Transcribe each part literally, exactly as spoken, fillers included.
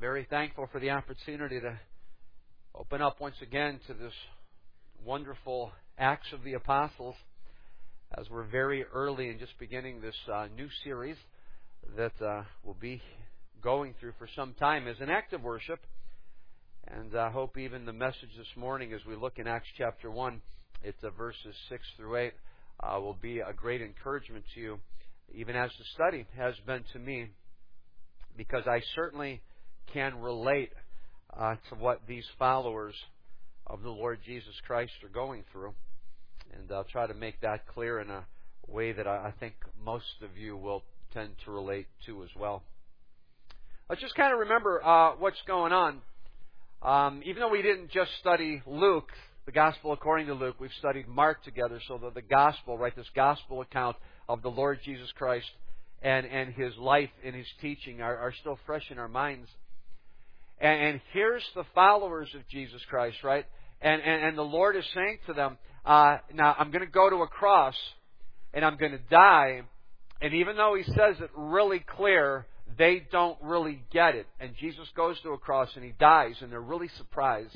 very thankful for the opportunity to open up once again to this wonderful Acts of the Apostles, as we're very early in just beginning this uh, new series that uh, we'll be going through for some time as an act of worship. And I hope even the message this morning as we look in Acts chapter one, it's uh, verses six through eight, uh, will be a great encouragement to you, even as the study has been to me, because I certainly can relate uh, to what these followers of the Lord Jesus Christ are going through. And I'll try to make that clear in a way that I think most of you will tend to relate to as well. Let's just kind of remember uh, what's going on. Um, even though we didn't just study Luke, the Gospel according to Luke, we've studied Mark together, so that the Gospel, right, this Gospel account of the Lord Jesus Christ and, and His life and His teaching are, are still fresh in our minds. And, and here's the followers of Jesus Christ, right? And, and, and the Lord is saying to them, uh, now I'm going to go to a cross and I'm going to die. And even though He says it really clear, they don't really get it. And Jesus goes to a cross and He dies, and they're really surprised.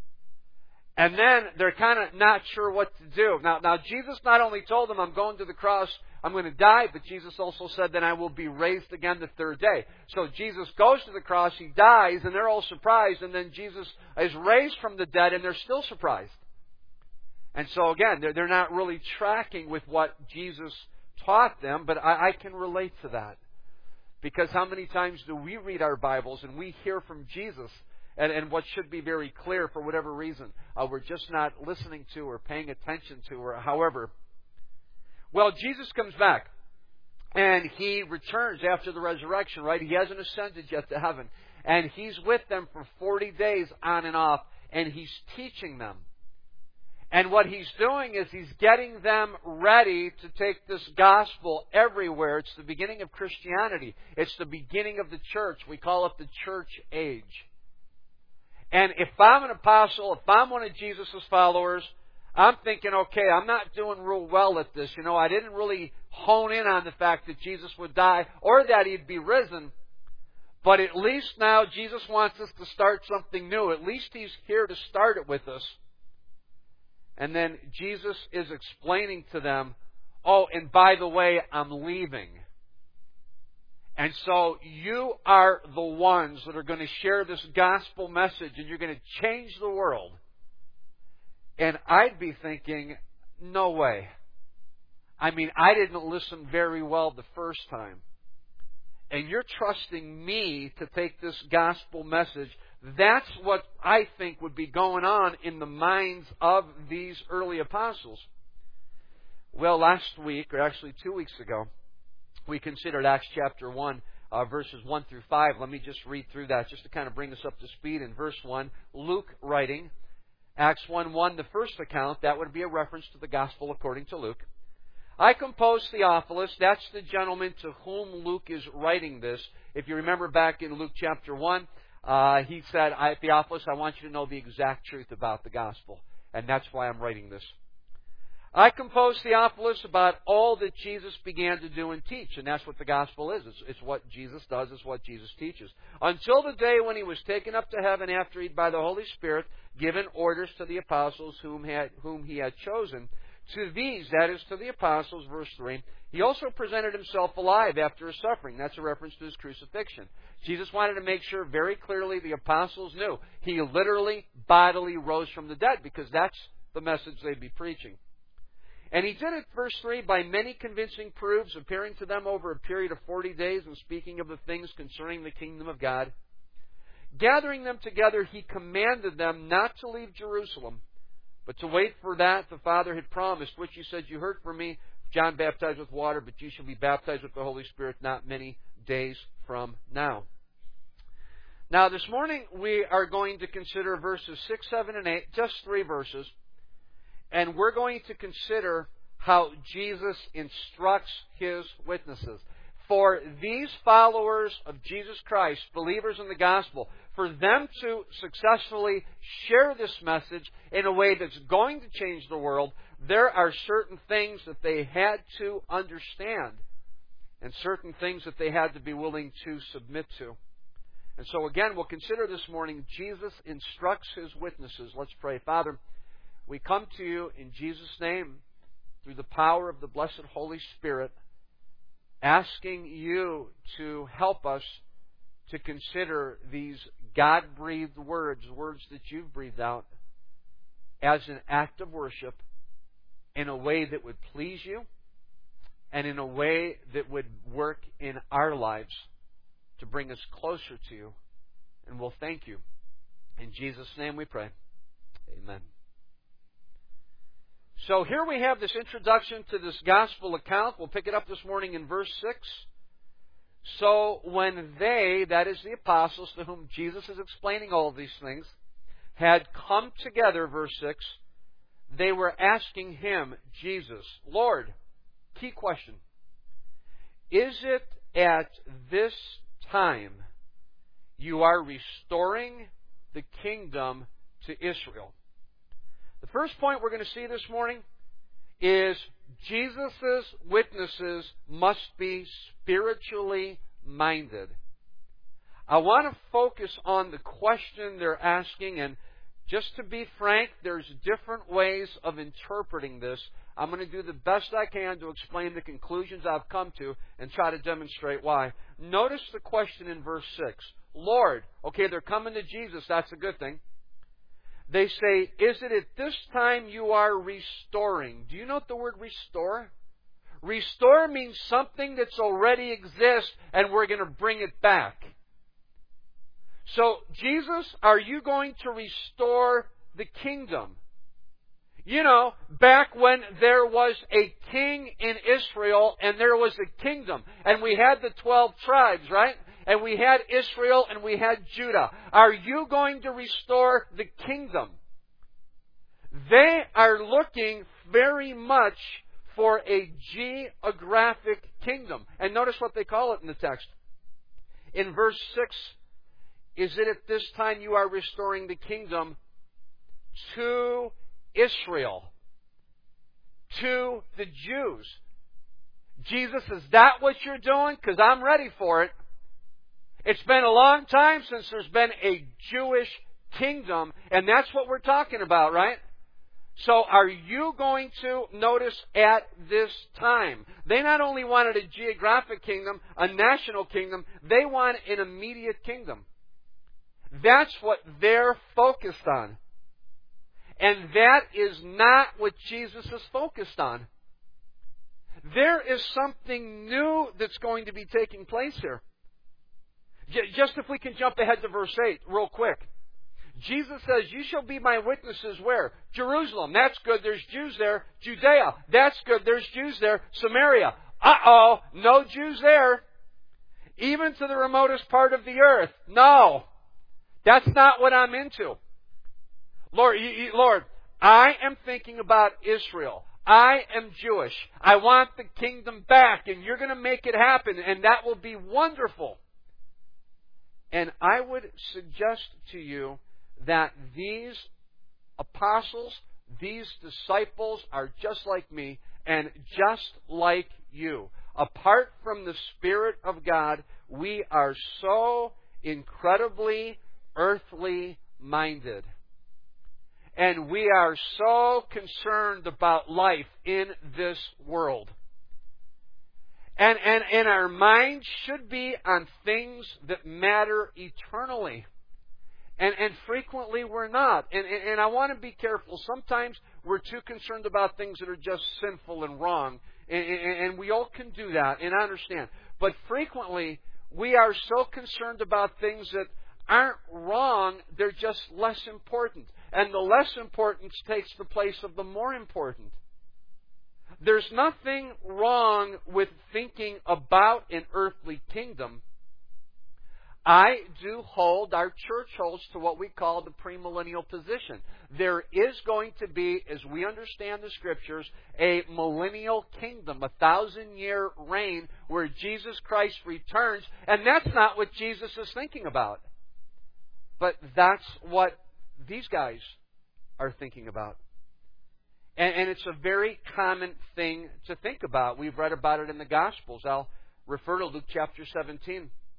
And then they're kind of not sure what to do. Now, now Jesus not only told them, I'm going to the cross, I'm going to die, but Jesus also said, then I will be raised again the third day. So Jesus goes to the cross, He dies, and they're all surprised, and then Jesus is raised from the dead, and they're still surprised. And so again, they're, they're not really tracking with what Jesus taught them, but I, I can relate to that. Because how many times do we read our Bibles and we hear from Jesus and, and what should be very clear for whatever reason uh, we're just not listening to or paying attention to, or however. Well, Jesus comes back and He returns after the resurrection, right? He hasn't ascended yet to heaven. And He's with them for forty days on and off, and He's teaching them. And what He's doing is He's getting them ready to take this gospel everywhere. It's the beginning of Christianity. It's the beginning of the church. We call it the church age. And if I'm an apostle, if I'm one of Jesus' followers, I'm thinking, okay, I'm not doing real well at this. You know, I didn't really hone in on the fact that Jesus would die or that He'd be risen. But at least now Jesus wants us to start something new. At least He's here to start it with us. And then Jesus is explaining to them, oh, and by the way, I'm leaving. And so you are the ones that are going to share this gospel message, and you're going to change the world. And I'd be thinking, no way. I mean, I didn't listen very well the first time. And you're trusting me to take this gospel message. That's what I think would be going on in the minds of these early apostles. Well, last week, or actually two weeks ago, we considered Acts chapter one, uh, verses one through five. Let me just read through that just to kind of bring us up to speed. In verse one, Luke writing, Acts one one, the first account, that would be a reference to the gospel according to Luke. I compose Theophilus, that's the gentleman to whom Luke is writing this. If you remember back in Luke chapter one, uh, he said, I, Theophilus, I want you to know the exact truth about the gospel. And that's why I'm writing this. I compose Theophilus about all that Jesus began to do and teach. And that's what the gospel is. It's, it's what Jesus does. It's what Jesus teaches. Until the day when He was taken up to heaven after He'd, by the Holy Spirit, given orders to the apostles whom, had, whom He had chosen. To these, that is to the apostles, verse three, He also presented Himself alive after His suffering. That's a reference to His crucifixion. Jesus wanted to make sure very clearly the apostles knew He literally, bodily rose from the dead, because that's the message they'd be preaching. And He did it, verse three, by many convincing proofs, appearing to them over a period of forty days and speaking of the things concerning the kingdom of God. Gathering them together, He commanded them not to leave Jerusalem, but to wait for that the Father had promised, which He said, you heard from me, John baptized with water, but you shall be baptized with the Holy Spirit not many days from now. Now, this morning we are going to consider verses six, seven, and eight, just three verses. And we're going to consider how Jesus instructs His witnesses. For these followers of Jesus Christ, believers in the gospel, for them to successfully share this message in a way that's going to change the world, there are certain things that they had to understand and certain things that they had to be willing to submit to. And so again, we'll consider this morning, Jesus instructs His witnesses. Let's pray. Father, we come to You in Jesus' name through the power of the blessed Holy Spirit, asking You to help us to consider these God-breathed words, words that You've breathed out, as an act of worship in a way that would please You and in a way that would work in our lives to bring us closer to You. And we'll thank You. In Jesus' name we pray. Amen. So here we have this introduction to this gospel account. We'll pick it up this morning in verse six. So when they, that is the apostles to whom Jesus is explaining all of these things, had come together, verse six, they were asking Him, Jesus, Lord, key question, is it at this time You are restoring the kingdom to Israel? The first point we're going to see this morning is Jesus' witnesses must be spiritually minded. I want to focus on the question they're asking, and just to be frank, there's different ways of interpreting this. I'm going to do the best I can to explain the conclusions I've come to and try to demonstrate why. Notice the question in verse six. Lord, okay, they're coming to Jesus, that's a good thing. They say, is it at this time You are restoring? Do you know what the word restore? Restore means something that's already exists and we're going to bring it back. So, Jesus, are You going to restore the kingdom? You know, back when there was a king in Israel and there was a kingdom, and we had the twelve tribes, right? And we had Israel and we had Judah. Are You going to restore the kingdom? They are looking very much for a geographic kingdom. And notice what they call it in the text. In verse six, is it at this time You are restoring the kingdom to Israel, to the Jews? Jesus, is that what You're doing? Because I'm ready for it. It's been a long time since there's been a Jewish kingdom, and that's what we're talking about, right? So are You going to notice at this time? They not only wanted a geographic kingdom, a national kingdom, they want an immediate kingdom. That's what they're focused on. And that is not what Jesus is focused on. There is something new that's going to be taking place here. Just if we can jump ahead to verse eight real quick. Jesus says, You shall be My witnesses where? Jerusalem. That's good. There's Jews there. Judea. That's good. There's Jews there. Samaria. Uh-oh. No Jews there. Even to the remotest part of the earth. No. That's not what I'm into. Lord, you, you, Lord, I am thinking about Israel. I am Jewish. I want the kingdom back, and You're going to make it happen, and that will be wonderful. And I would suggest to you that these apostles, these disciples are just like me and just like you. Apart from the Spirit of God, we are so incredibly earthly minded. And we are so concerned about life in this world. And, and, and our mind should be on things that matter eternally. And, and frequently we're not. And, and, and I want to be careful. Sometimes we're too concerned about things that are just sinful and wrong. And, and, and we all can do that, and I understand. But frequently we are so concerned about things that aren't wrong, they're just less important. And the less importance takes the place of the more important. There's nothing wrong with thinking about an earthly kingdom. I do hold, our church holds to what we call the premillennial position. There is going to be, as we understand the Scriptures, a millennial kingdom, a thousand-year reign where Jesus Christ returns, and that's not what Jesus is thinking about. But that's what these guys are thinking about. And, and it's a very common thing to think about. We've read about it in the Gospels. I'll refer to Luke chapter seventeen.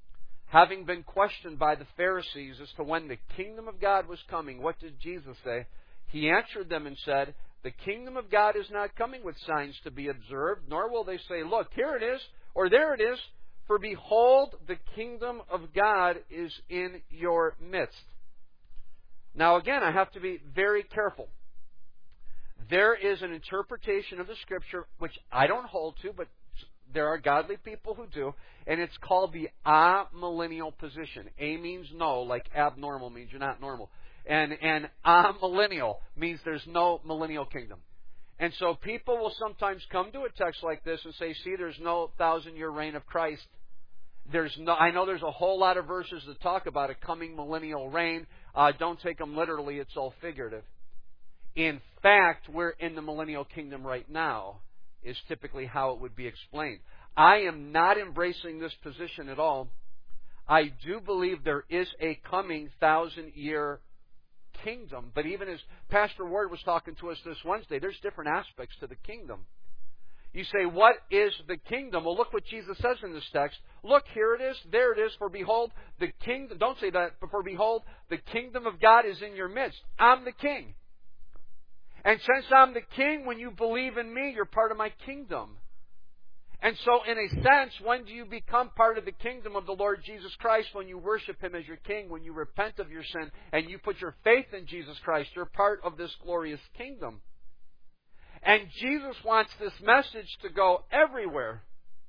having been questioned by the Pharisees as to when the kingdom of God was coming, what did Jesus say? He answered them and said, the kingdom of God is not coming with signs to be observed, nor will they say, look, here it is, or there it is. For behold, the kingdom of God is in your midst. Now again, I have to be very careful. There is an interpretation of the Scripture which I don't hold to, but there are godly people who do, and it's called the amillennial position. A means no, like abnormal means you're not normal. And, and amillennial means there's no millennial kingdom. And so people will sometimes come to a text like this and say, see, there's no thousand-year reign of Christ. There's no, I know there's a whole lot of verses that talk about a coming millennial reign. Uh, don't take them literally. It's all figurative. In fact, we're in the millennial kingdom right now, is typically how it would be explained. I am not embracing this position at all. I do believe there is a coming thousand-year kingdom. But even as Pastor Ward was talking to us this Wednesday, there's different aspects to the kingdom. You say, what is the kingdom? Well, look what Jesus says in this text. Look, here it is, there it is. For behold, the kingdom, don't say that, but for behold, the kingdom of God is in your midst. I'm the king. And since I'm the king, when you believe in me, you're part of my kingdom. And so, in a sense, when do you become part of the kingdom of the Lord Jesus Christ? When you worship Him as your king, when you repent of your sin, and you put your faith in Jesus Christ, you're part of this glorious kingdom. And Jesus wants this message to go everywhere.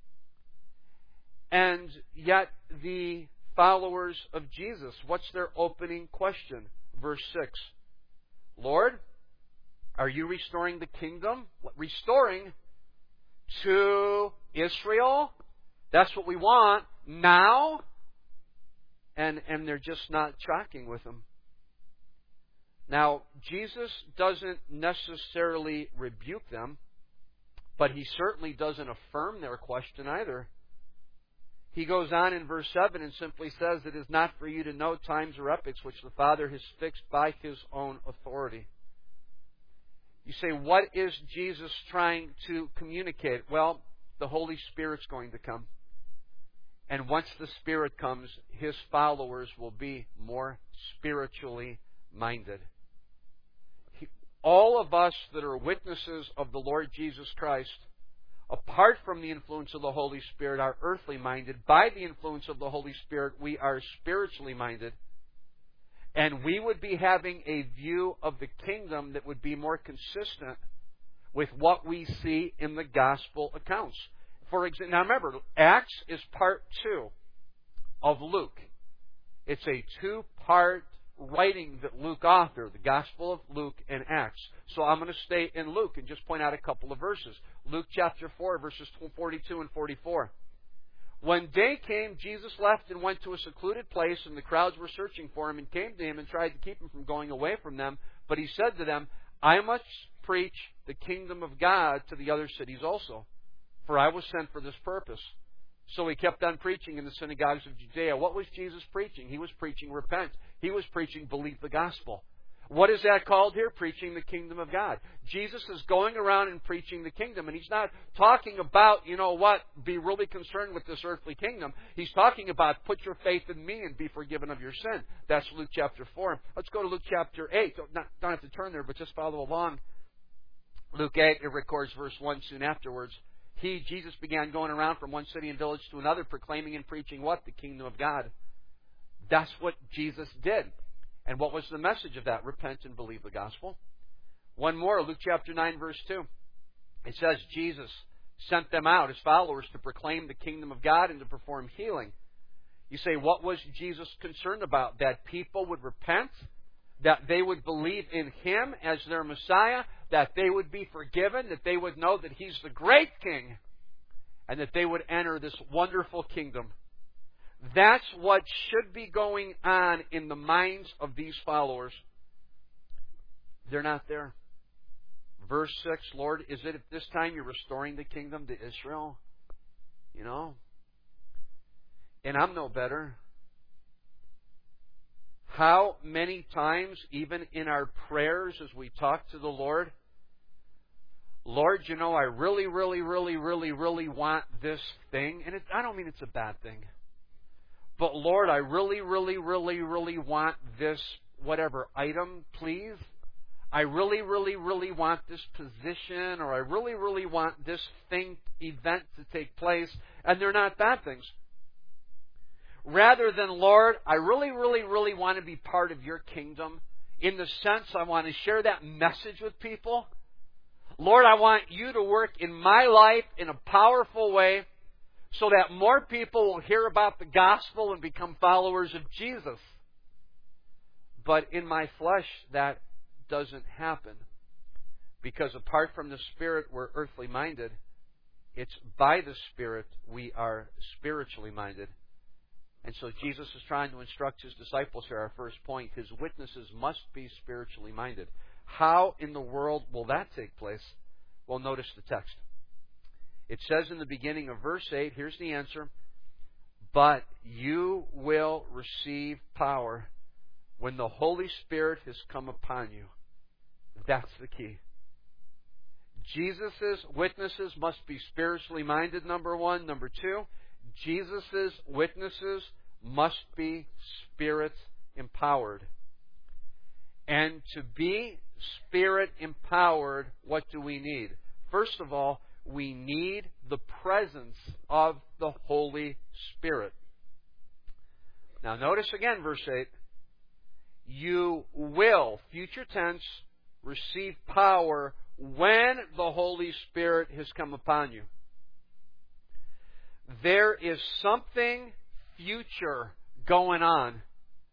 And yet, the followers of Jesus, what's their opening question? Verse six. Lord, are you restoring the kingdom? Restoring to Israel? That's what we want now? And, and they're just not tracking with Him. Now, Jesus doesn't necessarily rebuke them, but He certainly doesn't affirm their question either. He goes on in verse seven and simply says, it is not for you to know times or epochs which the Father has fixed by His own authority. You say, what is Jesus trying to communicate? Well, the Holy Spirit's going to come. And once the Spirit comes, His followers will be more spiritually minded. He, all of us that are witnesses of the Lord Jesus Christ, apart from the influence of the Holy Spirit, are earthly minded. By the influence of the Holy Spirit, we are spiritually minded. And we would be having a view of the kingdom that would be more consistent with what we see in the gospel accounts. For example, now remember, Acts is part two of Luke. It's a two-part writing that Luke authored, the Gospel of Luke and Acts. So I'm going to stay in Luke and just point out a couple of verses. Luke chapter four, verses forty-two and forty-four. When day came, Jesus left and went to a secluded place, and the crowds were searching for Him and came to Him and tried to keep Him from going away from them. But He said to them, I must preach the kingdom of God to the other cities also, for I was sent for this purpose. So He kept on preaching in the synagogues of Judea. What was Jesus preaching? He was preaching repent. He was preaching believe the gospel. What is that called here? Preaching the kingdom of God. Jesus is going around and preaching the kingdom. And He's not talking about, you know what, be really concerned with this earthly kingdom. He's talking about put your faith in me and be forgiven of your sin. That's Luke chapter four. Let's go to Luke chapter eight. Don't, not, don't have to turn there, but just follow along. Luke eight, it records verse one soon afterwards. He, Jesus, began going around from one city and village to another, proclaiming and preaching what? The kingdom of God. That's what Jesus did. And what was the message of that? Repent and believe the gospel. One more, Luke chapter nine, verse two. It says Jesus sent them out, His followers, to proclaim the kingdom of God and to perform healing. You say, what was Jesus concerned about? That people would repent, that they would believe in Him as their Messiah, that they would be forgiven, that they would know that He's the great King, and that they would enter this wonderful kingdom. That's what should be going on in the minds of these followers. They're not there. Verse six, Lord, is it at this time You're restoring the kingdom to Israel? You know? And I'm no better. How many times, even in our prayers as we talk to the Lord, Lord, you know, I really, really, really, really, really want this thing. And it, I don't mean it's a bad thing. but Lord, I really, really, really, really want this whatever item, please. I really, really, really want this position, or I really, really want this thing, event to take place, and they're not bad things. Rather than, Lord, I really, really, really want to be part of your kingdom, in the sense I want to share that message with people. Lord, I want you to work in my life in a powerful way so that more people will hear about the gospel and become followers of Jesus. But in my flesh, that doesn't happen. Because apart from the Spirit, we're earthly minded. It's by the Spirit we are spiritually minded. And so Jesus is trying to instruct His disciples here, our first point. His witnesses must be spiritually minded. How in the world will that take place? Well, notice the text. It says in the beginning of verse eight, here's the answer. But you will receive power when the Holy Spirit has come upon you. That's the key. Jesus' witnesses must be spiritually minded, number one. Number two, Jesus' witnesses must be Spirit empowered. And to be Spirit empowered, what do we need? First of all, we need the presence of the Holy Spirit. Now notice again verse eight. You will, future tense, receive power when the Holy Spirit has come upon you. There is something future going on.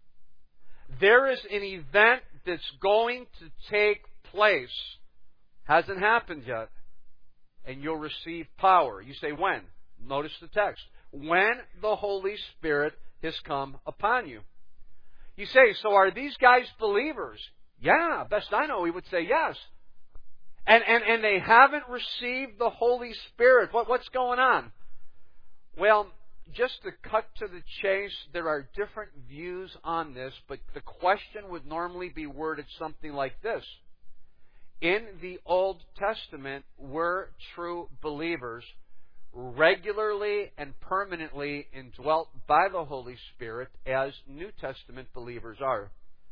There is an event that's going to take place. Hasn't happened yet. And you'll receive power. You say when? Notice the text. When the Holy Spirit has come upon you. You say, so are these guys believers? Yeah, best I know, we would say yes. And and, and they haven't received the Holy Spirit. What, what's going on? Well, just to cut to the chase, there are different views on this, but the question would normally be worded something like this. In the Old Testament, were true believers regularly and permanently indwelt by the Holy Spirit as New Testament believers are.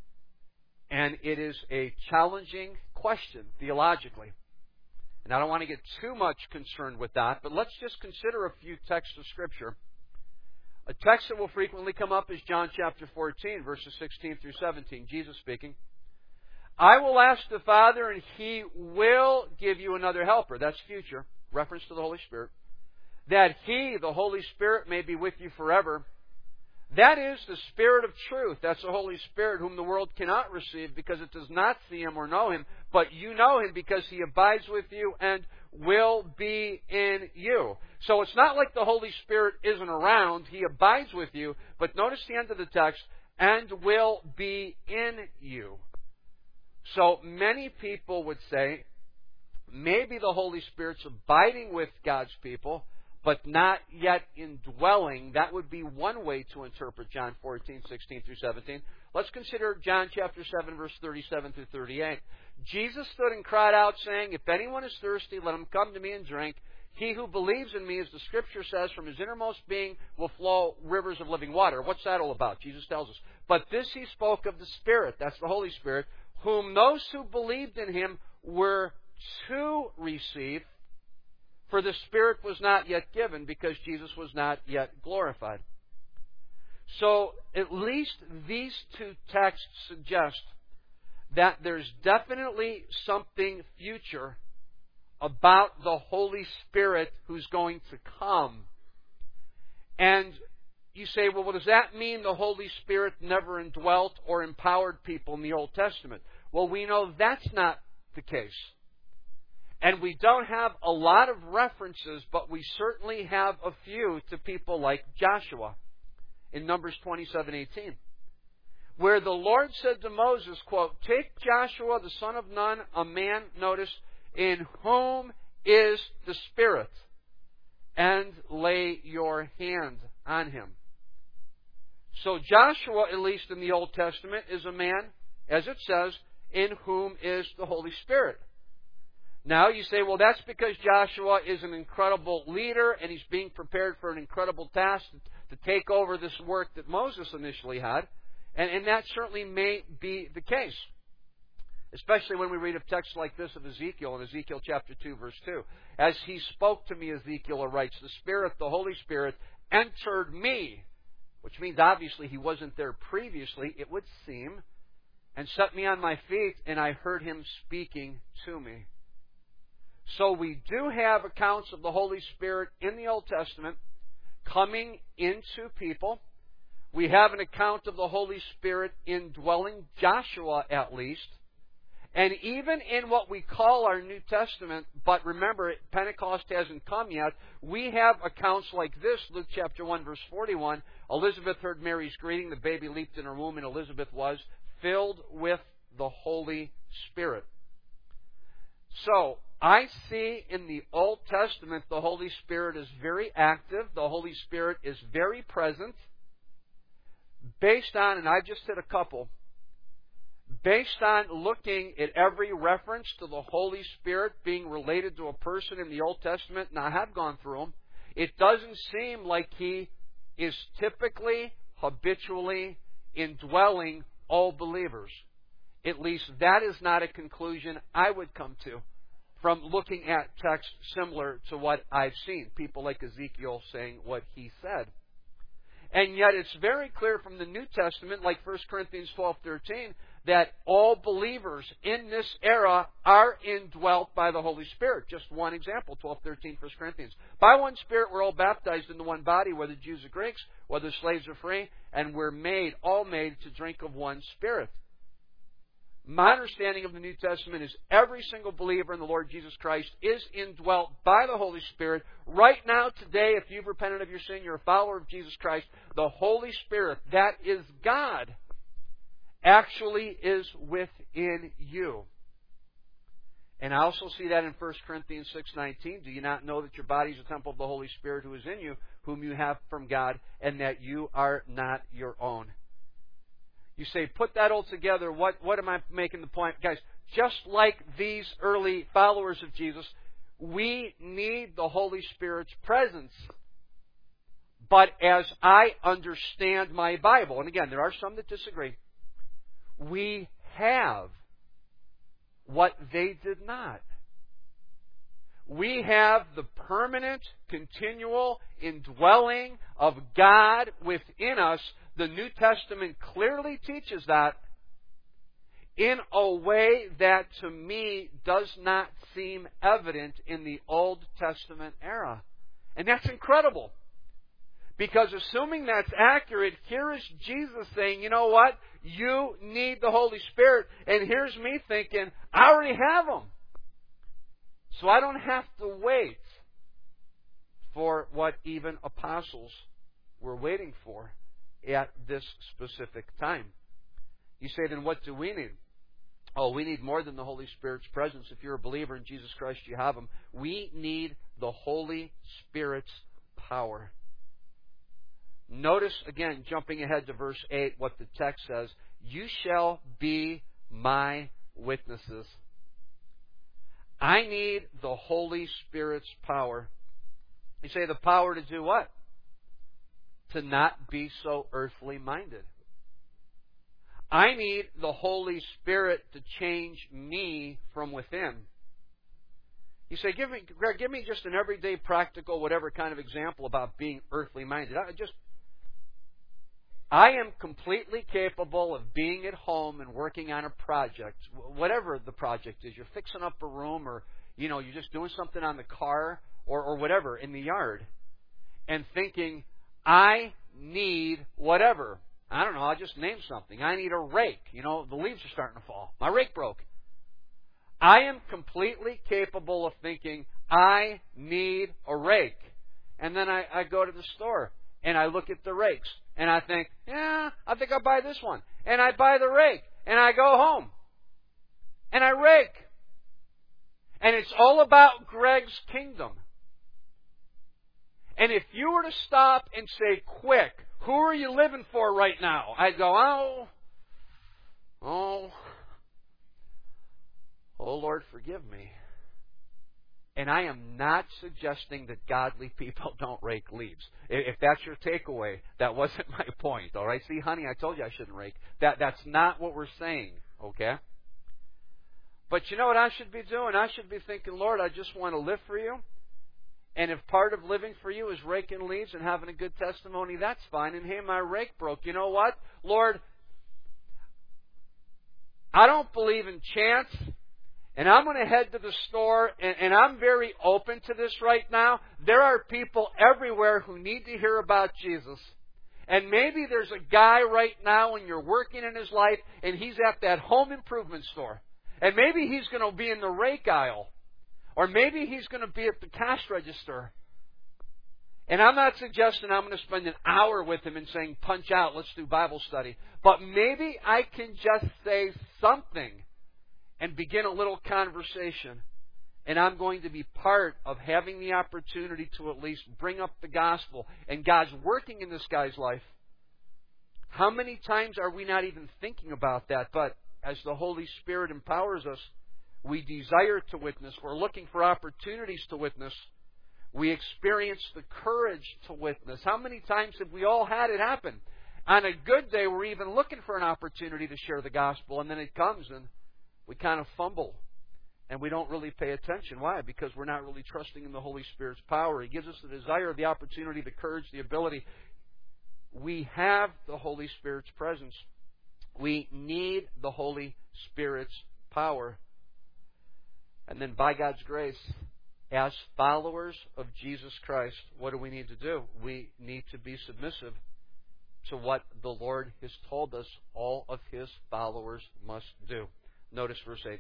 And it is a challenging question theologically. And I don't want to get too much concerned with that, but let's just consider a few texts of Scripture. A text that will frequently come up is John chapter fourteen, verses sixteen through seventeen. Jesus speaking. I will ask the Father, and He will give you another helper. That's future. Reference to the Holy Spirit. That He, the Holy Spirit, may be with you forever. That is the Spirit of truth. That's the Holy Spirit whom the world cannot receive because it does not see Him or know Him. But you know Him because He abides with you and will be in you. So it's not like the Holy Spirit isn't around. He abides with you. But notice the end of the text. And will be in you. So many people would say, maybe the Holy Spirit's abiding with God's people, but not yet indwelling. That would be one way to interpret John fourteen, sixteen through seventeen. Let's consider John chapter seven, verse thirty-seven through thirty-eight. Jesus stood and cried out, saying, if anyone is thirsty, let him come to me and drink. He who believes in me, as the Scripture says, from his innermost being will flow rivers of living water. What's that all about? Jesus tells us. But this he spoke of the Spirit, that's the Holy Spirit, whom those who believed in Him were to receive, for the Spirit was not yet given because Jesus was not yet glorified. So at least these two texts suggest that there's definitely something future about the Holy Spirit who's going to come. And you say, well, what does that mean the Holy Spirit never indwelt or empowered people in the Old Testament? Well, we know that's not the case. And we don't have a lot of references, but we certainly have a few to people like Joshua in Numbers twenty-seven eighteen, where the Lord said to Moses, quote, take Joshua the son of Nun, a man, notice, in whom is the Spirit, and lay your hand on him. So Joshua, at least in the Old Testament, is a man, as it says, in whom is the Holy Spirit. Now you say, well, that's because Joshua is an incredible leader and he's being prepared for an incredible task to take over this work that Moses initially had. And, and that certainly may be the case. Especially when we read a text like this of Ezekiel in Ezekiel chapter two, verse two. As he spoke to me, Ezekiel writes, the Spirit, the Holy Spirit, entered me. Which means obviously he wasn't there previously, it would seem. And set me on my feet, and I heard him speaking to me. So we do have accounts of the Holy Spirit in the Old Testament coming into people. We have an account of the Holy Spirit indwelling Joshua at least. And even in what we call our New Testament, but remember, Pentecost hasn't come yet, we have accounts like this, Luke chapter one, verse forty-one. Elizabeth heard Mary's greeting, the baby leaped in her womb, and Elizabeth was filled with the Holy Spirit. So, I see in the Old Testament the Holy Spirit is very active, the Holy Spirit is very present, based on, and I've just hit a couple, based on looking at every reference to the Holy Spirit being related to a person in the Old Testament, and I have gone through them, it doesn't seem like He is typically, habitually indwelling all believers. At least that is not a conclusion I would come to from looking at texts similar to what I've seen. People like Ezekiel saying what he said. And yet it's very clear from the New Testament, like First Corinthians twelve thirteen, that all believers in this era are indwelt by the Holy Spirit. Just one example, twelve thirteen, First Corinthians. By one Spirit we're all baptized into one body, whether Jews or Greeks, whether slaves or free, and we're made, all made to drink of one Spirit. My understanding of the New Testament is every single believer in the Lord Jesus Christ is indwelt by the Holy Spirit. Right now, today, if you've repented of your sin, you're a follower of Jesus Christ, the Holy Spirit, that is God, actually is within you. And I also see that in First Corinthians six nineteen. Do you not know that your body is a temple of the Holy Spirit who is in you, whom you have from God, and that you are not your own? You say, put that all together, what, what am I making the point? Guys, just like these early followers of Jesus, we need the Holy Spirit's presence. But as I understand my Bible, and again, there are some that disagree, we have what they did not. We have the permanent, continual indwelling of God within us. The New Testament clearly teaches that in a way that to me does not seem evident in the Old Testament era. And that's incredible. Because assuming that's accurate, here is Jesus saying, you know what? You need the Holy Spirit. And here's me thinking, I already have Him. So I don't have to wait for what even apostles were waiting for at this specific time. You say, then what do we need? Oh, we need more than the Holy Spirit's presence. If you're a believer in Jesus Christ, you have Him. We need the Holy Spirit's power. Notice, again, jumping ahead to verse eight, what the text says. You shall be my witnesses. I need the Holy Spirit's power. You say the power to do what? To not be so earthly minded. I need the Holy Spirit to change me from within. You say, give me, Greg, give me just an everyday, practical, whatever kind of example about being earthly minded. I just, I am completely capable of being at home and working on a project, whatever the project is. You're fixing up a room, or you know, you're just doing something on the car, or, or whatever in the yard, and thinking, I need whatever. I don't know, I'll just name something. I need a rake. You know, the leaves are starting to fall. My rake broke. I am completely capable of thinking, I need a rake. And then I, I go to the store and I look at the rakes and I think, yeah, I think I'll buy this one. And I buy the rake and I go home and I rake. And it's all about Greg's kingdom. And if you were to stop and say, quick, who are you living for right now? I'd go, oh, oh, oh Lord, forgive me. And I am not suggesting that godly people don't rake leaves. If that's your takeaway, that wasn't my point. All right? See, honey, I told you I shouldn't rake. That That's not what we're saying. Okay? But you know what I should be doing? I should be thinking, Lord, I just want to live for you. And if part of living for you is raking leaves and having a good testimony, that's fine. And hey, my rake broke. You know what? Lord, I don't believe in chance. And I'm going to head to the store, and, and I'm very open to this right now. There are people everywhere who need to hear about Jesus. And maybe there's a guy right now and you're working in his life, and he's at that home improvement store. And maybe he's going to be in the rake aisle. Or maybe he's going to be at the cash register. And I'm not suggesting I'm going to spend an hour with him and saying, punch out, let's do Bible study. But maybe I can just say something and begin a little conversation. And I'm going to be part of having the opportunity to at least bring up the gospel. And God's working in this guy's life. How many times are we not even thinking about that? But as the Holy Spirit empowers us, we desire to witness. We're looking for opportunities to witness. We experience the courage to witness. How many times have we all had it happen? On a good day, we're even looking for an opportunity to share the gospel, and then it comes and we kind of fumble, and we don't really pay attention. Why? Because we're not really trusting in the Holy Spirit's power. He gives us the desire, the opportunity, the courage, the ability. We have the Holy Spirit's presence. We need the Holy Spirit's power. And then by God's grace, as followers of Jesus Christ, what do we need to do? We need to be submissive to what the Lord has told us all of His followers must do. Notice verse eight.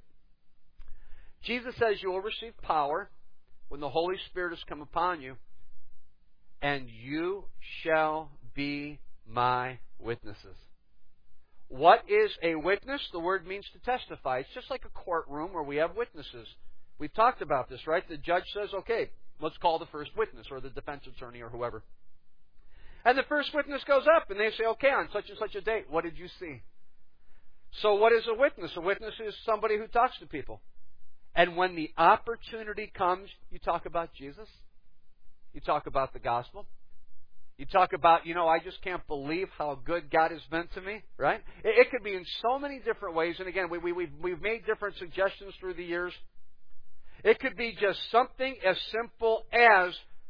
Jesus says you will receive power when the Holy Spirit has come upon you, and you shall be my witnesses. What is a witness? The word means to testify. It's just like a courtroom where we have witnesses. We've talked about this, right? The judge says, okay, let's call the first witness, or the defense attorney, or whoever. And the first witness goes up, and they say, okay, on such and such a date, what did you see? So what is a witness? A witness is somebody who talks to people. And when the opportunity comes, you talk about Jesus. You talk about the gospel. You talk about, you know, I just can't believe how good God has been to me, right? It, it could be in so many different ways. And again, we, we, we've, we've made different suggestions through the years. It could be just something as simple as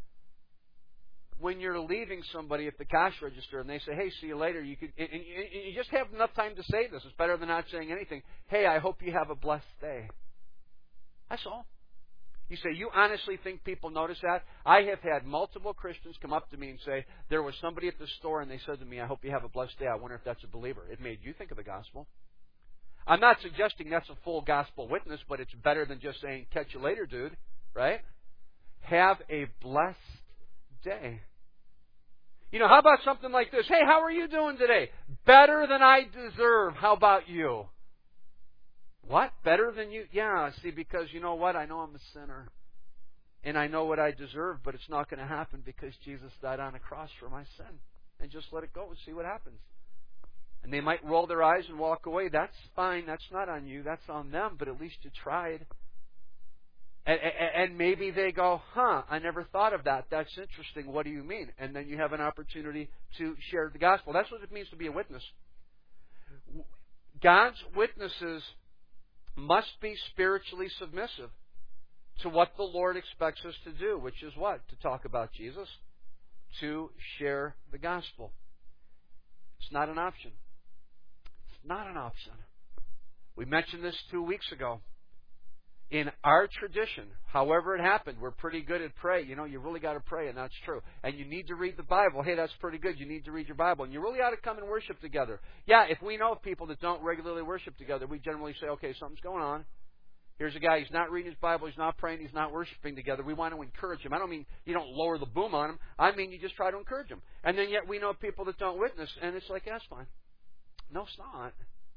when you're leaving somebody at the cash register and they say, hey, see you later. You could, and, and you just have enough time to say this. It's better than not saying anything. Hey, I hope you have a blessed day. That's all. You say, you honestly think people notice that? I have had multiple Christians come up to me and say, there was somebody at the store and they said to me, I hope you have a blessed day. I wonder if that's a believer. It made you think of the gospel. I'm not suggesting that's a full gospel witness, but it's better than just saying, catch you later, dude. Right? Have a blessed day. You know, how about something like this? Hey, how are you doing today? Better than I deserve. How about you? What? Better than you? Yeah, see, because you know what? I know I'm a sinner. And I know what I deserve, but it's not going to happen because Jesus died on a cross for my sin. And just let it go and see what happens. And they might roll their eyes and walk away. That's fine. That's not on you. That's on them. But at least you tried. And, and, and maybe they go, huh, I never thought of that. That's interesting. What do you mean? And then you have an opportunity to share the gospel. That's what it means to be a witness. God's witnesses must be spiritually submissive to what the Lord expects us to do, which is what? To talk about Jesus, to share the gospel. It's not an option. It's not an option. We mentioned this two weeks ago. In our tradition, however it happened, we're pretty good at pray. You know, you really got to pray, and that's true. And you need to read the Bible. Hey, that's pretty good. You need to read your Bible. And you really ought to come and worship together. Yeah, if we know of people that don't regularly worship together, we generally say, okay, something's going on. Here's a guy, he's not reading his Bible, he's not praying, he's not worshiping together. We want to encourage him. I don't mean you don't lower the boom on him. I mean you just try to encourage him. And then yet we know people that don't witness, and it's like, yeah, that's fine. No, it's not.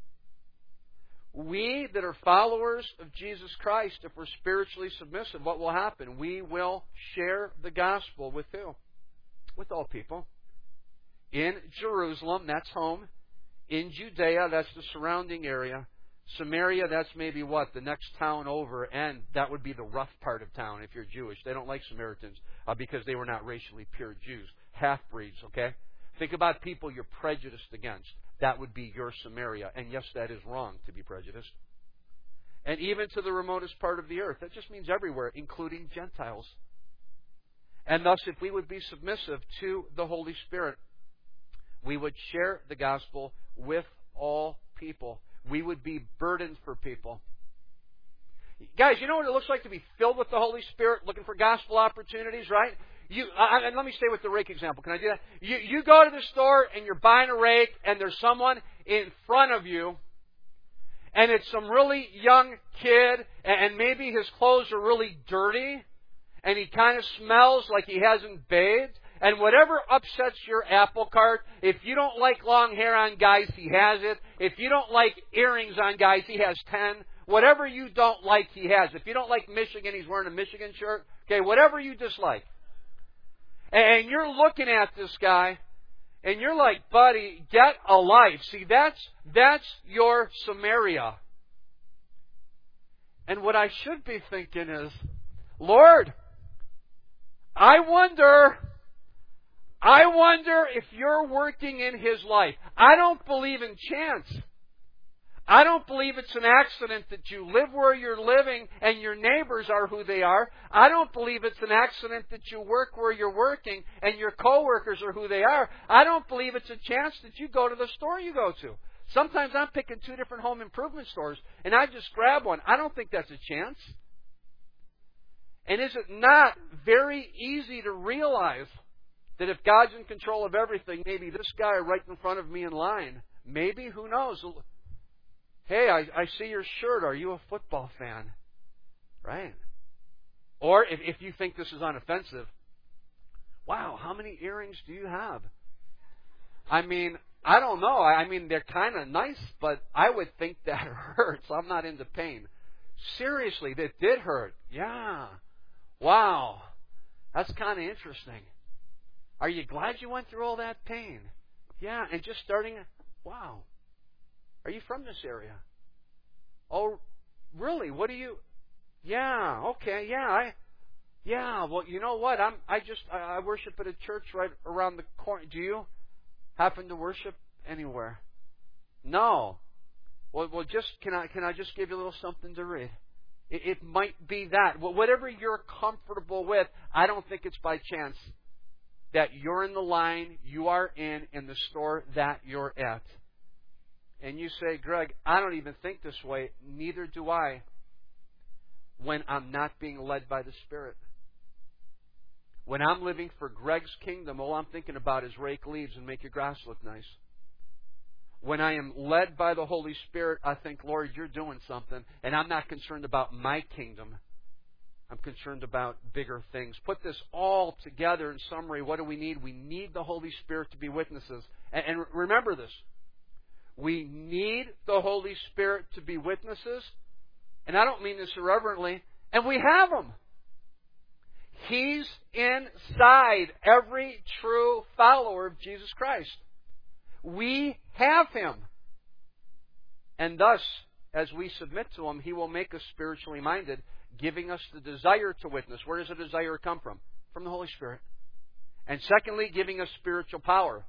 We that are followers of Jesus Christ, if we're spiritually submissive, what will happen? We will share the gospel with who? With all people. In Jerusalem, that's home. In Judea, that's the surrounding area. Samaria, that's maybe what? The next town over, and that would be the rough part of town if you're Jewish. They don't like Samaritans uh, because they were not racially pure Jews. Half-breeds, okay? Think about people you're prejudiced against. That would be your Samaria. And yes, that is wrong to be prejudiced. And even to the remotest part of the earth. That just means everywhere, including Gentiles. And thus, if we would be submissive to the Holy Spirit, we would share the gospel with all people. We would be burdened for people. Guys, you know what it looks like to be filled with the Holy Spirit, looking for gospel opportunities, right? You uh, and let me stay with the rake example. Can I do that? You you go to the store and you're buying a rake, and there's someone in front of you, and it's some really young kid, and maybe his clothes are really dirty, and he kind of smells like he hasn't bathed. And whatever upsets your apple cart, if you don't like long hair on guys, he has it. If you don't like earrings on guys, he has ten. Whatever you don't like, he has. If you don't like Michigan, he's wearing a Michigan shirt. Okay, whatever you dislike. And you're looking at this guy, and you're like, buddy, get a life. See, that's that's your Samaria. And what I should be thinking is, Lord, I wonder... I wonder if you're working in his life. I don't believe in chance. I don't believe it's an accident that you live where you're living and your neighbors are who they are. I don't believe it's an accident that you work where you're working and your coworkers are who they are. I don't believe it's a chance that you go to the store you go to. Sometimes I'm picking two different home improvement stores and I just grab one. I don't think that's a chance. And is it not very easy to realize that if God's in control of everything, maybe this guy right in front of me in line, maybe, who knows? Hey, I, I see your shirt. Are you a football fan? Right? Or if, if you think this is unoffensive, wow, how many earrings do you have? I mean, I don't know. I mean, they're kind of nice, but I would think that hurts. I'm not into pain. Seriously, that did hurt. Yeah. Wow. That's kind of interesting. Are you glad you went through all that pain? Yeah, and just starting, wow. Are you from this area? Oh, really? What do you, yeah, okay, yeah, I, yeah, well, you know what? I'm, I just, I, I worship at a church right around the corner. Do you happen to worship anywhere? No. Well, well, just, can I, can I just give you a little something to read? It, it might be that. Well, whatever you're comfortable with, I don't think it's by chance that you're in the line you are in in the store that you're at. And you say, Greg, I don't even think this way. Neither do I when I'm not being led by the Spirit. When I'm living for Greg's kingdom, all I'm thinking about is rake leaves and make your grass look nice. When I am led by the Holy Spirit, I think, Lord, you're doing something. And I'm not concerned about my kingdom. I'm concerned about bigger things. Put this all together in summary. What do we need? We need the Holy Spirit to be witnesses. And, and remember this. We need the Holy Spirit to be witnesses. And I don't mean this irreverently. And we have Him. He's inside every true follower of Jesus Christ. We have Him. And thus, as we submit to Him, He will make us spiritually minded, giving us the desire to witness. Where does the desire come from? From the Holy Spirit. And secondly, giving us spiritual power.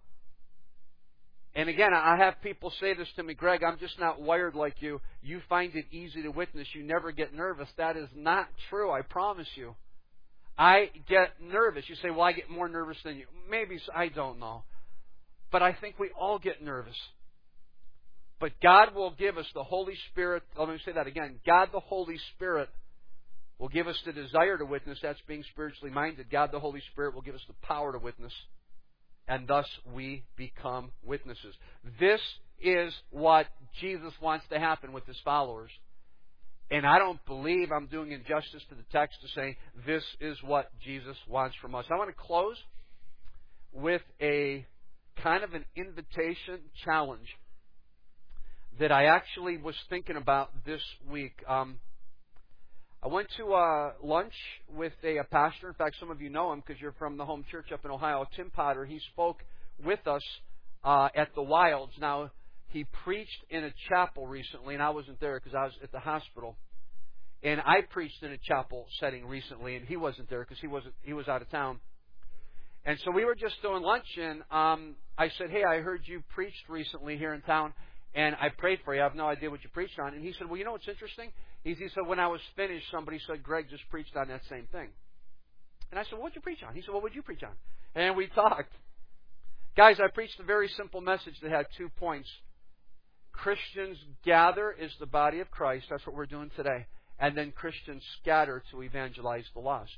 And again, I have people say this to me, Greg, I'm just not wired like you. You find it easy to witness. You never get nervous. That is not true, I promise you. I get nervous. You say, well, I get more nervous than you. Maybe, I don't know. But I think we all get nervous. But God will give us the Holy Spirit. Let me say that again. God the Holy Spirit will give us the desire to witness. That's being spiritually minded. God the Holy Spirit will give us the power to witness. And thus we become witnesses. This is what Jesus wants to happen with His followers. And I don't believe I'm doing injustice to the text to say this is what Jesus wants from us. I want to close with a kind of an invitation challenge that I actually was thinking about this week. Um, I went to uh, lunch with a, a pastor. In fact, some of you know him because you're from the home church up in Ohio, Tim Potter. He spoke with us uh, at the Wilds. Now, he preached in a chapel recently, and I wasn't there because I was at the hospital. And I preached in a chapel setting recently, and he wasn't there because he wasn't he was out of town. And so we were just doing lunch, and um, I said, "Hey, I heard you preached recently here in town, and I prayed for you. I have no idea what you preached on." And he said, "Well, you know what's interesting?" He, he said, "When I was finished, somebody said Greg just preached on that same thing." And I said, "What did you preach on?" He said, "Well, what did you preach on?" And we talked. Guys, I preached a very simple message that had two points. Christians gather as the body of Christ. That's what we're doing today. And then Christians scatter to evangelize the lost.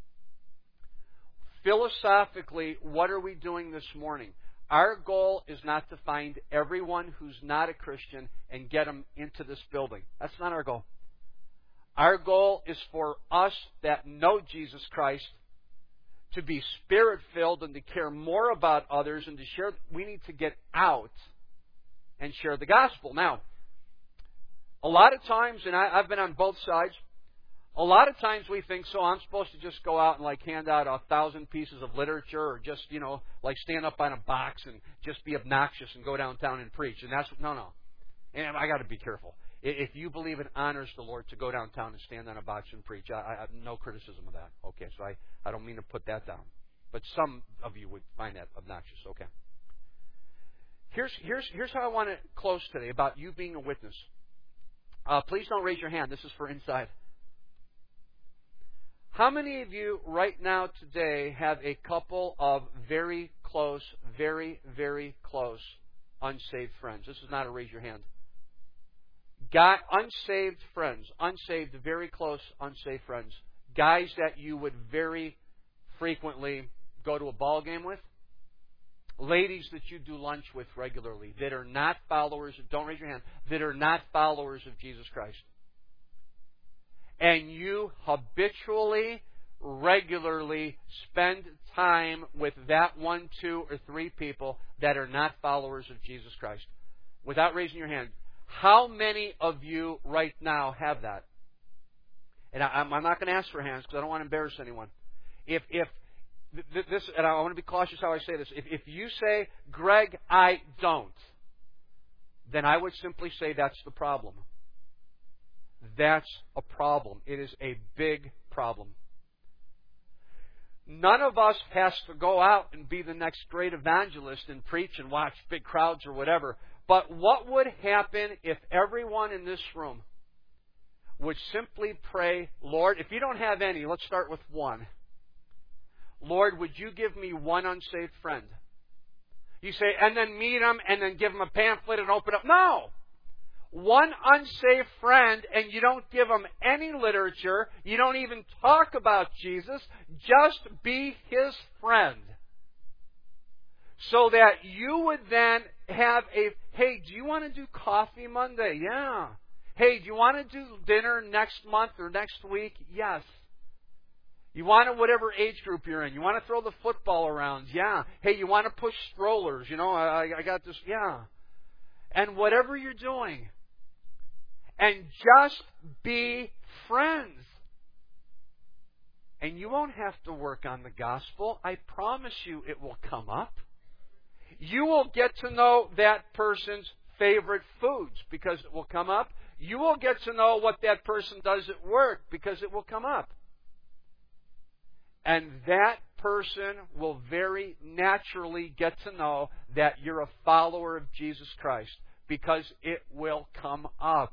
Philosophically, what are we doing this morning? Our goal is not to find everyone who's not a Christian and get them into this building. That's not our goal. Our goal is for us that know Jesus Christ to be Spirit-filled and to care more about others and to share. We need to get out and share the gospel. Now, a lot of times, and I, I've been on both sides, a lot of times we think, so I'm supposed to just go out and like hand out a thousand pieces of literature or just, you know, like stand up on a box and just be obnoxious and go downtown and preach. And that's, no, no. And I got to be careful. If you believe it honors the Lord to go downtown and stand on a box and preach, I, I have no criticism of that. Okay, so I, I don't mean to put that down. But some of you would find that obnoxious. Okay. Here's, here's, here's how I want to close today about you being a witness. Uh, please don't raise your hand. This is for inside. How many of you right now today have a couple of very close, very, very close unsaved friends? This is not a raise your hand. Got unsaved friends, unsaved, very close, unsaved friends. Guys that you would very frequently go to a ball game with. Ladies that you do lunch with regularly that are not followers, don't raise your hand, that are not followers of Jesus Christ. And you habitually, regularly spend time with that one, two, or three people that are not followers of Jesus Christ. Without raising your hand, how many of you right now have that? And I, I'm not going to ask for hands because I don't want to embarrass anyone. If if this, and I want to be cautious how I say this. If, if you say, Greg, I don't, then I would simply say that's the problem. That's a problem. It is a big problem. None of us has to go out and be the next great evangelist and preach and watch big crowds or whatever. But what would happen if everyone in this room would simply pray, Lord, if you don't have any, let's start with one. Lord, would you give me one unsaved friend? You say, and then meet them and then give them a pamphlet and open up. No! One unsaved friend, and you don't give them any literature. You don't even talk about Jesus. Just be his friend. So that you would then have a, hey, do you want to do coffee Monday? Yeah. Hey, do you want to do dinner next month or next week? Yes. You want to, whatever age group you're in. You want to throw the football around? Yeah. Hey, you want to push strollers? You know, I, I got this. Yeah. And whatever you're doing. And just be friends. And you won't have to work on the gospel. I promise you it will come up. You will get to know that person's favorite foods because it will come up. You will get to know what that person does at work because it will come up. And that person will very naturally get to know that you're a follower of Jesus Christ because it will come up.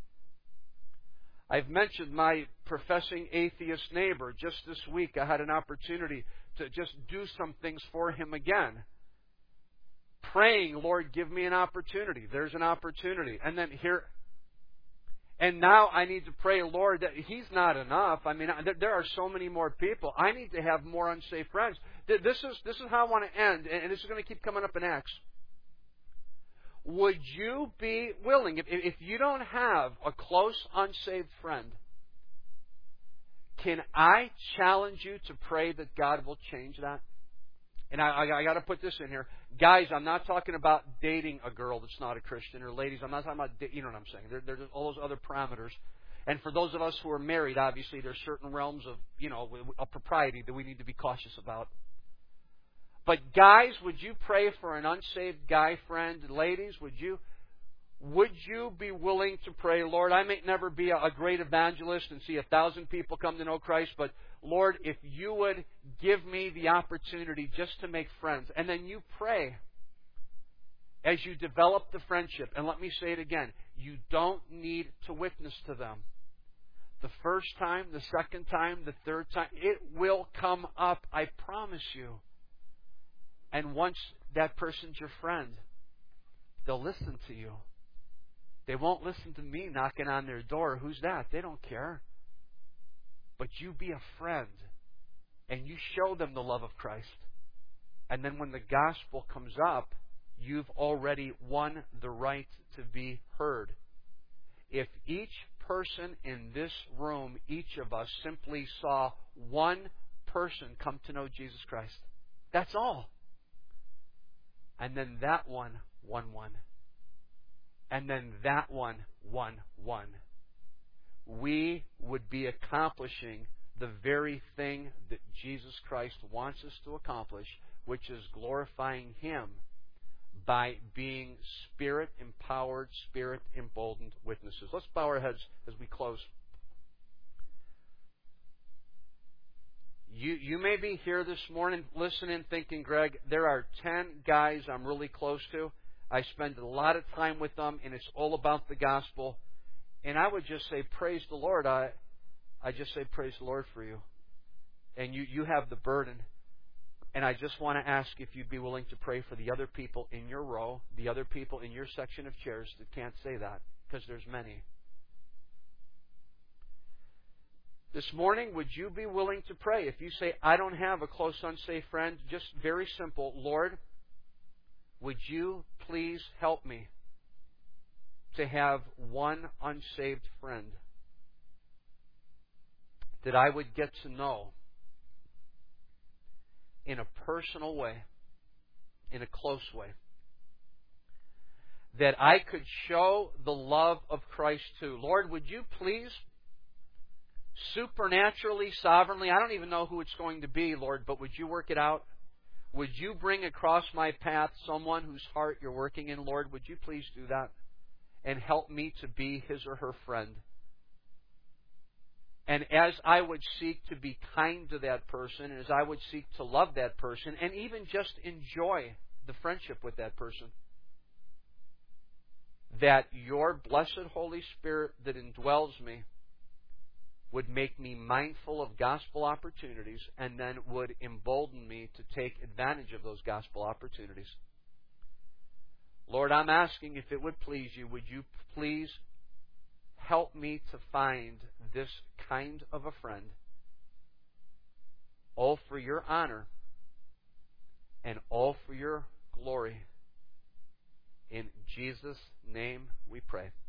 I've mentioned my professing atheist neighbor. Just this week I had an opportunity to just do some things for him again. Praying, Lord, give me an opportunity. There's an opportunity. And then here, and now I need to pray, Lord, that he's not enough. I mean, there are so many more people. I need to have more unsaved friends. This is, this is how I want to end, and this is going to keep coming up in Acts. Would you be willing, if, if you don't have a close unsaved friend, can I challenge you to pray that God will change that? And I, I, I got to put this in here. Guys, I'm not talking about dating a girl that's not a Christian, or ladies, I'm not talking about, you know what I'm saying. There, there's all those other parameters. And for those of us who are married, obviously, there's certain realms of, you know, of propriety that we need to be cautious about. But guys, would you pray for an unsaved guy friend? Ladies, would you would you be willing to pray, Lord, I may never be a great evangelist and see a thousand people come to know Christ, but Lord, if you would give me the opportunity just to make friends. And then you pray as you develop the friendship. And let me say it again. You don't need to witness to them. The first time, the second time, the third time, it will come up, I promise you. And once that person's your friend, they'll listen to you. They won't listen to me knocking on their door. Who's that? They don't care. But you be a friend, and you show them the love of Christ. And then when the gospel comes up, you've already won the right to be heard. If each person in this room, each of us, simply saw one person come to know Jesus Christ, that's all. And then that one, one, one. And then that one, one, one. We would be accomplishing the very thing that Jesus Christ wants us to accomplish, which is glorifying Him by being Spirit-empowered, Spirit-emboldened witnesses. Let's bow our heads as we close. You, you may be here this morning listening, thinking, Greg, there are ten guys I'm really close to. I spend a lot of time with them, and it's all about the gospel. And I would just say, praise the Lord. I, I just say, praise the Lord for you. And you, you have the burden. And I just want to ask if you'd be willing to pray for the other people in your row, the other people in your section of chairs that can't say that, because there's many. This morning, would you be willing to pray? If you say, I don't have a close, unsafe friend, just very simple, Lord, would you please help me to have one unsaved friend that I would get to know in a personal way, in a close way, that I could show the love of Christ to. Lord, would you please supernaturally, sovereignly, I don't even know who it's going to be, Lord, but would you work it out? Would you bring across my path someone whose heart you're working in, Lord? Would you please do that? And help me to be his or her friend. And as I would seek to be kind to that person, and as I would seek to love that person, and even just enjoy the friendship with that person, that your blessed Holy Spirit that indwells me would make me mindful of gospel opportunities, and then would embolden me to take advantage of those gospel opportunities. Lord, I'm asking, if it would please you, would you please help me to find this kind of a friend, all for your honor and all for your glory. In Jesus' name we pray.